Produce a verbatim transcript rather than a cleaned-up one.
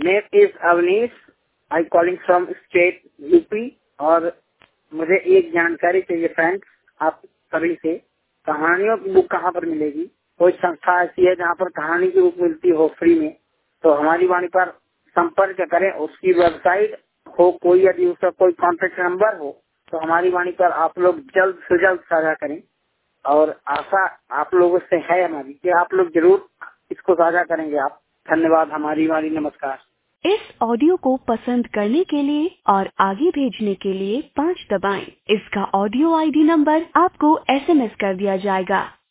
Name is Avnish, I calling from state UP. और मुझे एक जानकारी चाहिए फ्रेंड्स आप सभी से, कहानियों की बुक कहाँ पर मिलेगी? कोई संस्था ऐसी है जहाँ पर कहानी की बुक मिलती हो फ्री में, तो हमारी वाणी पर संपर्क करें। उसकी वेबसाइट हो कोई, यदि उसका कोई कॉन्टेक्ट नंबर हो तो हमारी वाणी पर आप लोग जल्द से जल्द साझा करें। और आशा आप लोगों से है हमारी कि आप लोग जरूर इसको साझा करेंगे। आप धन्यवाद। हमारी वाणी नमस्कार। इस ऑडियो को पसंद करने के लिए और आगे भेजने के लिए पाँच दबाएं। इसका ऑडियो आईडी नंबर आपको एसएमएस कर दिया जाएगा।